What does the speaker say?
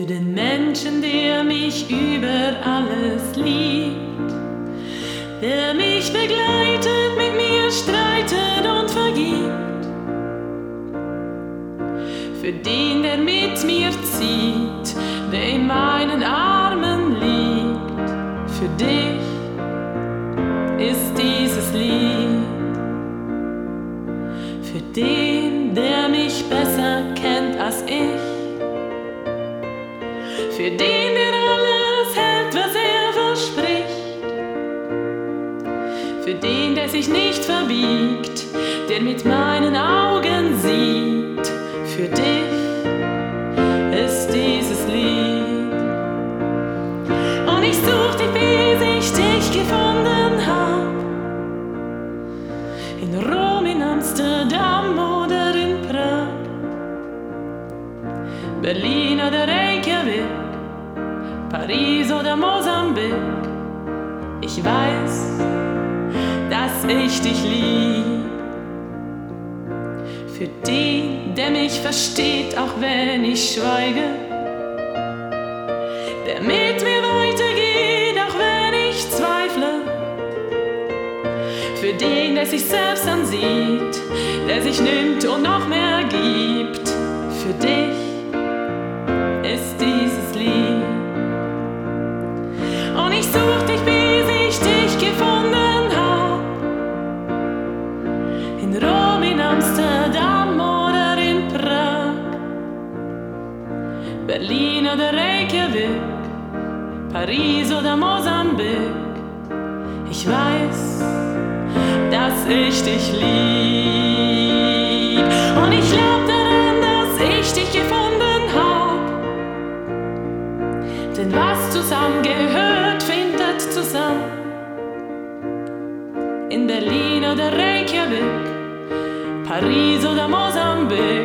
für den Menschen, der mich über alles liebt, der mich begleitet, mit mir streitet und vergibt, für den, der mit mir zieht, der in meinen Armen liegt. Für dich ist dieses Lied, für den, der mich besser kennt als ich, für den, der alles hält, was er verspricht, für den, der sich nicht verbiegt, der mit meinen Augen sieht. Für dich ist dieses Lied. Und ich such dich, bis ich dich gefunden hab, in Rom, in Amsterdam oder in Prag, Berlin oder Reykjavik, Paris oder Mosambik. Ich weiß, dass ich dich lieb. Für den, der mich versteht, auch wenn ich schweige, der mit mir weitergeht, auch wenn ich zweifle. Für den, der sich selbst ansieht, der sich nimmt und noch mehr gibt. Für dich ist dieses Lied. Und ich such dich, bis ich dich gefunden hab, in Rom, in Amsterdam oder in Prag, Berlin oder Reykjavik, Paris oder Mosambik. Ich weiß, dass ich dich lieb. Und ich glaub daran, dass ich dich gefunden hab, denn was zusammengehört, findet zusammen. In Berlin oder Reykjavik, Paris oder Mosambik.